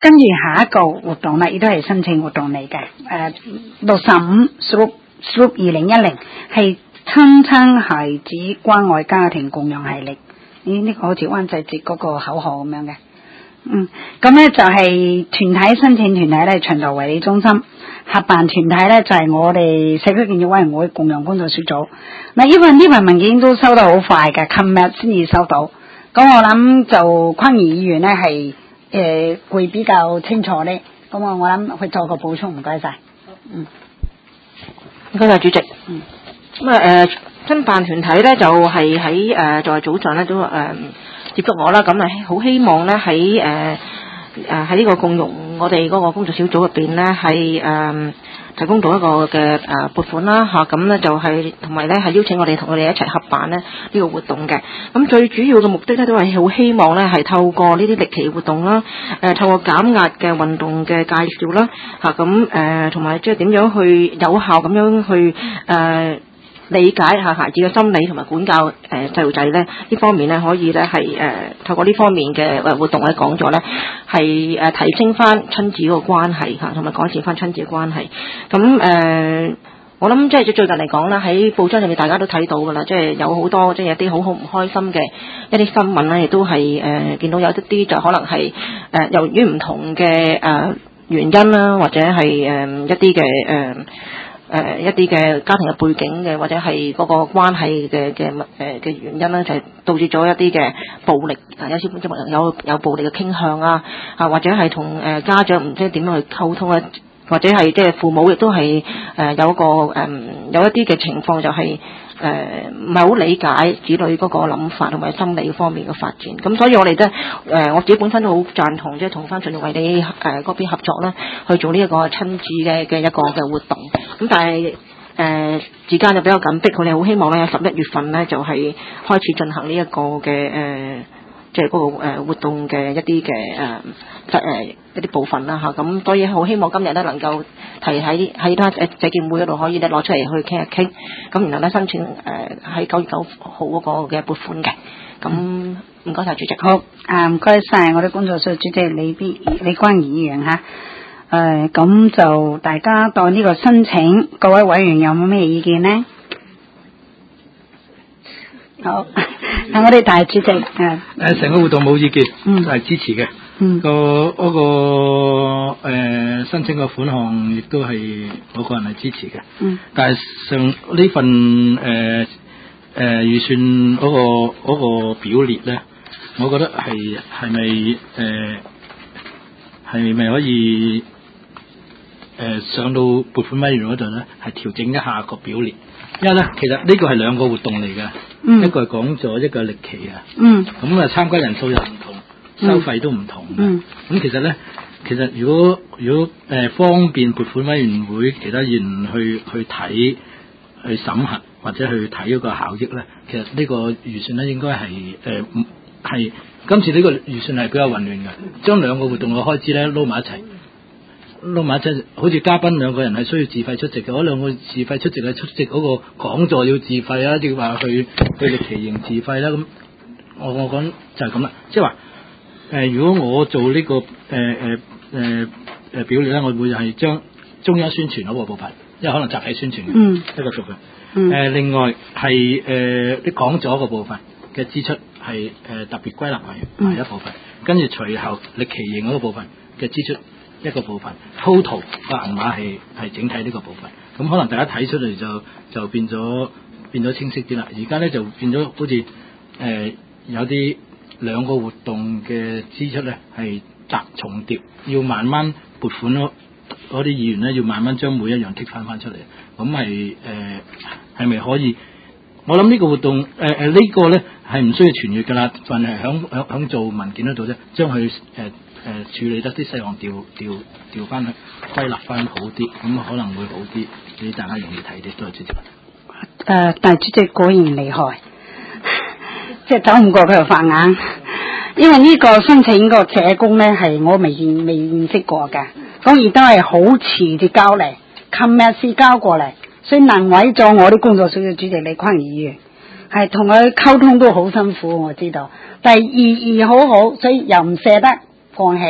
跟住下一個活動咧，亦都係申請活動嚟嘅。65 Sloop 2010係親孩子關愛家庭共用系列。呢個好似灣仔節嗰個口號咁樣嘅。咁咧就係團體申請團體咧，長途護理中心合辦團體咧就係我哋社區建設委員會共用工作小組。嗱，因為呢份文件都收得好快嘅，琴日先至收到。咁我諗就匡儀議員咧係會比較清楚咧。咁我諗去做個補充，唔該晒。 唔該晒主席。咁申辦團體咧就係喺在早上咧都接觸我啦，咁好希望咧喺呢個共用我哋嗰個工作小組入邊咧係提供到一個嘅撥款啦嚇，咁咧就係同埋咧係邀請我哋同佢哋一齊合辦咧呢個活動嘅。咁最主要嘅目的咧都係好希望咧係透過呢啲歷奇活動啦，透過減壓嘅運動嘅介紹啦嚇，咁同埋即係點樣去有效咁樣去理解下孩子嘅心理同埋管教細路仔咧呢方面咧可以咧係透過呢方面嘅活動咧講咗咧係提升翻親子個關係嚇，同埋改善翻親子嘅關係。咁我諗即係最近嚟講啦，喺報章入面大家都睇到㗎啦，即係有好多即係有啲好唔開心嘅一啲新聞啦，亦都係見到有一啲就可能係由於唔同嘅原因啦，或者係一啲嘅一啲嘅家庭嘅背景嘅，或者係嗰個關係嘅原因咧，就係導致咗一啲嘅暴力，有小朋友有暴力嘅傾向啊，或者係同家長唔知點樣去溝通啊，或者係即係父母亦都係有一個有一啲嘅情況就係唔係好理解子女嗰個諗法同埋心理方面嘅發展。咁所以我哋咧我自己本身都好贊同，即係同翻長遠為你嗰邊合作啦，去做呢一個親子嘅一個嘅活動。咁但係時間就比較緊迫，佢哋好希望咧11月份咧就係開始進行呢一個嘅即係嗰個活動嘅一啲嘅一啲部分啦嚇。咁所以好希望今日咧能夠提喺社建會嗰度可以咧攞出嚟去傾一傾，咁然後咧申請喺9月9號嗰個嘅撥款嘅。咁唔該晒主席。 好唔該晒我哋工作室主席李關儀議員嚇。咁就大家對呢個申請，各位委員有冇咩意見呢？好，我哋大主席成個活動冇意見，係支持嘅。嗰個申請個款項亦都係我個人係支持嘅。但係上呢份預算嗰個表列咧，我覺得係咪可以上到撥款委員嗰度咧，係調整一下個表列，因為咧其實呢個係兩個活動嚟嘅，一個係講座，一個係歷奇啊。咁參加人數又唔同，收費都唔同。咁其實如果方便撥款委員會其他議員去睇、去審核或者去睇嗰個效益咧，其實呢個預算咧應該係今次呢個預算係比較混亂嘅，將兩個活動嘅開支咧撈埋一齊，好似嘉賓兩個人係需要自費出席嘅，嗰兩個自費出席係出席嗰個講座要自費啦，要話去歷奇營自費啦。咁我講就係咁啦，即係話如果我做呢個表列咧，我會係將中央宣傳嗰個部分，因為可能集體宣傳嘅一個部分。另外係啲講座個部分嘅支出係特別歸納為一部分，跟住隨後歷奇營嗰個部分嘅支出一個部分 ，total 個銀碼係整體呢個部分。咁可能大家睇出嚟就變咗清晰啲啦。而家咧就變咗好似有啲兩個活動嘅支出咧係重疊，要慢慢撥款嗰啲議員咧要慢慢將每一樣剔翻出嚟。咁係咪可以？我諗呢個活動呢個咧係唔需要傳閱噶啦，凡係響做文件嗰度咧，將佢處理得啲細項調翻去歸納翻好啲，咁可能會好啲，俾大家容易睇啲。多謝主席。 大主席果然厲害，即係走唔過佢就發硬。因為呢個申請個社工咧係我未認識過嘅，咁亦都係好遲至交嚟，琴日先交過嚟，所以難為咗我啲工作小組主席李匡儀議員，係同佢溝通都好辛苦，我知道。但係意好好，所以又唔捨得放棄，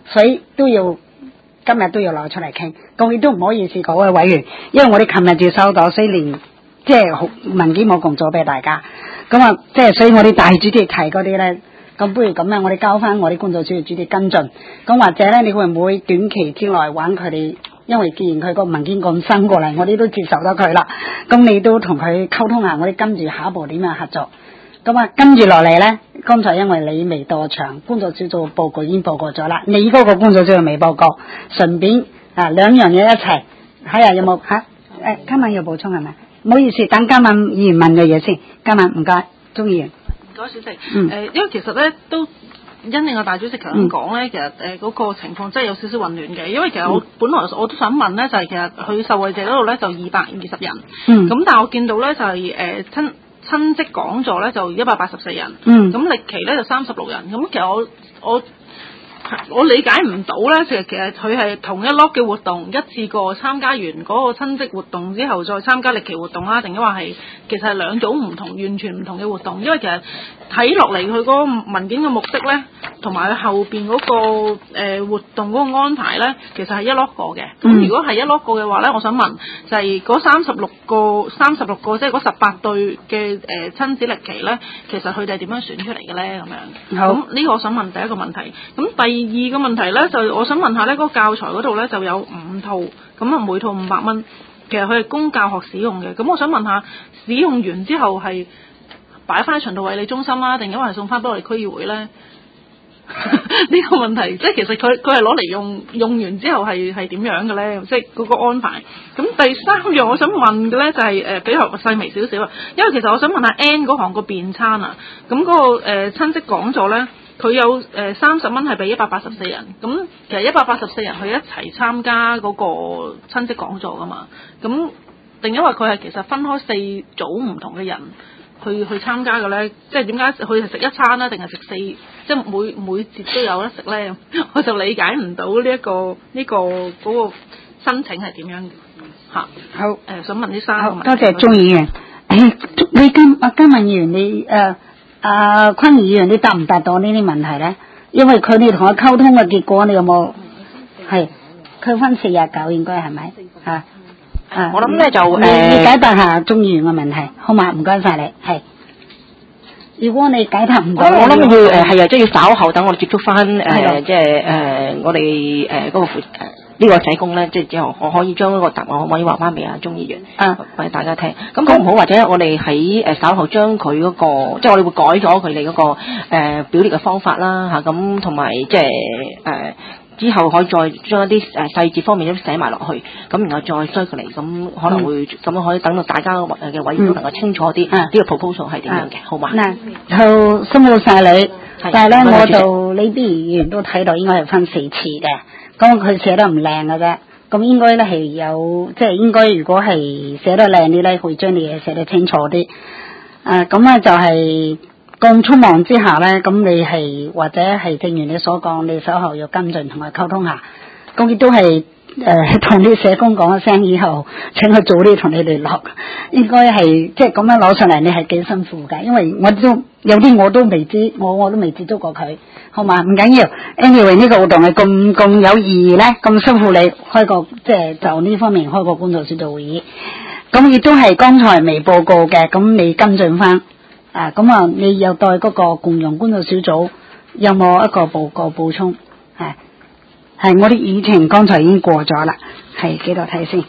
所以都要今日都要攞出嚟傾。咁亦都唔好意思各位委員，因為我哋琴日就收到，所以連即係文件冇共咗俾大家。咁啊，即係所以我哋大主席提嗰啲咧，咁不如咁樣，我哋交翻我哋工作組嘅主席跟進。咁或者咧，你會唔會短期之內揾佢哋？因為既然佢個文件咁新過嚟，我哋都接受得佢啦。咁你都同佢溝通下，我哋跟住下一步點樣合作。咁啊，跟住落嚟咧，剛才因為你未到場，工作小組報告已經報告咗啦。你嗰個工作小組未報告，順便兩樣嘢一齊睇下有冇嚇？今晚要補充係咪？唔好意思，等今晚議員問嘅嘢先。今晚唔該，鍾議員。 唔該，小姐。因為其實咧都。因應個大主席頭先講咧，其實嗰個情況真係有少少混亂嘅，因為其實我本來我都想問咧，就係其實佢受惠者嗰度咧就220人，咁但係我見到咧就係親戚講座咧就184人，咁歷期咧就36人，咁其實我理解唔到咧，其實佢係同一 lot 嘅活動，一次過參加完嗰個親戚活動之後再參加歷期活動啦，定話係其實係兩組唔同、完全唔同嘅活動，因為其實睇落嚟佢嗰個文件嘅目的咧，同埋佢後邊嗰個活動嗰個安排咧，其實係一 lot 個嘅。咁如果係一 lot 個嘅話咧，我想問就係嗰36個即係嗰18對嘅親子歷期咧，其實佢哋係點樣選出嚟嘅咧？咁樣。好。咁呢個我想問第一個問題。咁第二個問題咧，就我想問下咧，嗰個教材嗰度咧就有5套，咁啊每套500蚊，其實佢係供教學使用嘅。咁我想問下，使用完之後係擺翻喺循道衛理中心啦，定因為係送翻俾我哋區議會咧？呢個問題，即係其實佢係攞嚟用完之後係點樣嘅咧？即係嗰個安排。咁第三樣我想問嘅咧就係比較細微少少啊，因為其實我想問下 N 嗰行個便餐啊，咁嗰個親戚講座咧。佢有30蚊係俾184人，咁其實184人去一齊參加嗰個親戚講座噶嘛，咁定因為佢係其實分開4組唔同嘅人去參加嘅咧，即係點解佢係食一餐啦，定係食4，即係每節都有得食咧？我就理解唔到呢個嗰個申請係點樣嚇。好，想問呢3個問題。 多謝鍾議員。你今日議員你坤議員，你答唔答到呢啲問題咧？因為佢哋同我溝通嘅結果，你有冇係佢分49應該係咪啊？ 我諗咧就你解答下鍾議員嘅問題，好嘛？唔該晒你。係，如果你解答唔到， 我諗要係啊，即係要稍後等我哋接觸翻即係我哋嗰個呢個社工咧，即係之後我可以將嗰個答案可唔可以話翻俾阿鍾議員或者大家聽？咁好唔好？或者我哋喺稍後將佢嗰個，即係我哋會改咗佢哋嗰個表列嘅方法啦嚇，咁同埋即係之後可以再將一啲細節方面都寫埋落去，咁然後再衰佢嚟，咁可能會咁樣可以等到大家嘅委員都能夠清楚啲呢個 proposal 係點樣嘅，好嘛？ 嗱，就辛苦晒你，但係咧我就呢啲議員都睇到應該係分4次嘅。咁佢寫得唔靚嘅啫，咁應該咧係有，即係應該如果係寫得靚啲咧，會將啲嘢寫得清楚啲。咁啊就係咁匆忙之下咧，咁你係或者係正如你所講，你稍後要跟進同埋溝通下，咁亦都係同啲社工講一聲以後，請佢早啲同你聯絡。應該係即係咁樣攞上嚟，你係幾辛苦㗎，因為我都有啲我都未知，我都未接觸過佢。好嘛，唔緊要。Anyway 呢個活動係咁有意義咧，咁辛苦你開個即係就呢方面開個工作小組會議，咁亦都係剛才未報告嘅，咁你跟進翻咁啊，你又對嗰個共用工作小組有冇一個報告補充？係我啲議程剛才已經過咗啦，係幾度睇先？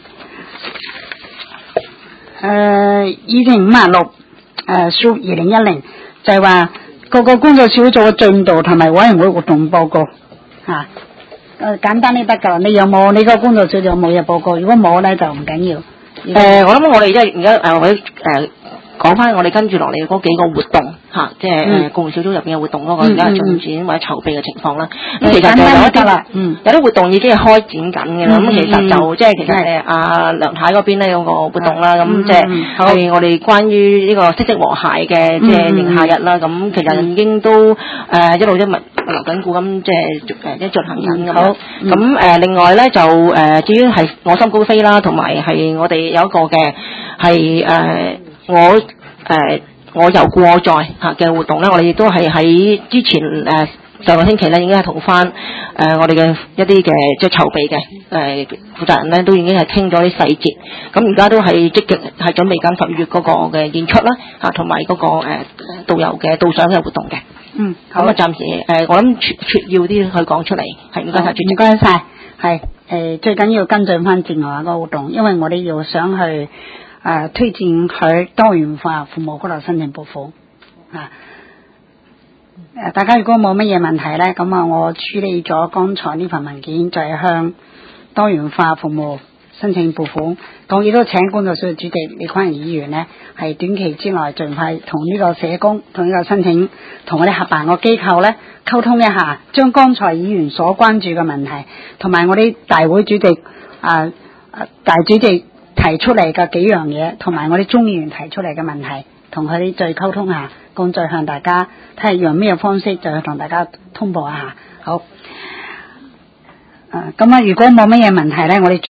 議程56SROP 2010就係話。個工作小組嘅進度同埋委員會活動報告簡單啲得㗎。你有冇你個工作小組有冇嘢報告？如果冇咧就唔緊要。 我諗我哋即係而家講翻我哋跟住落嚟嗰幾個活動即係共小組入邊嘅活動嗰個而家進展或者籌備嘅情況啦。咁其實就有一啲有啲活動已經係開展緊嘅啦。咁其實就即係其實阿梁太嗰邊咧有個活動啦。咁即係我哋關於呢個惜職和諧嘅即係迎夏日啦。咁其實已經都一路留緊股咁即係進行緊咁。咁另外咧就至於係我心高飛啦，同埋係我哋有一個嘅係我遊故我在嘅活動咧，我哋亦都係喺之前上個星期咧已經係同翻我哋嘅一啲嘅即係籌備嘅負責人咧，都已經係傾咗啲細節。咁而家都係積極係準備緊12月嗰個嘅演出啦，同埋嗰個導遊嘅導賞嘅活動嘅。好啊，暫時我諗撮要啲去講出嚟，係唔該晒， 唔該晒，係最緊要跟進翻節外嗰個活動，因為我哋要想去推薦佢多元化服務嗰度申請撥款大家如果冇乜嘢問題咧，咁我處理咗剛才呢份文件，就係向多元化服務申請撥款。咁亦都請工作小組主席李坤議員呢，係短期之內盡快同呢個社工同呢個申請同我哋合辦個機構呢溝通一下，將剛才議員所關注嘅問題同埋我哋大會主席大主席提出嚟嘅幾樣嘢，同埋我哋中議員提出嚟嘅問題，同佢哋再溝通下，咁再向大家睇下用咩方式，就去同大家通報一下。好，咁如果冇乜嘢問題呢，我哋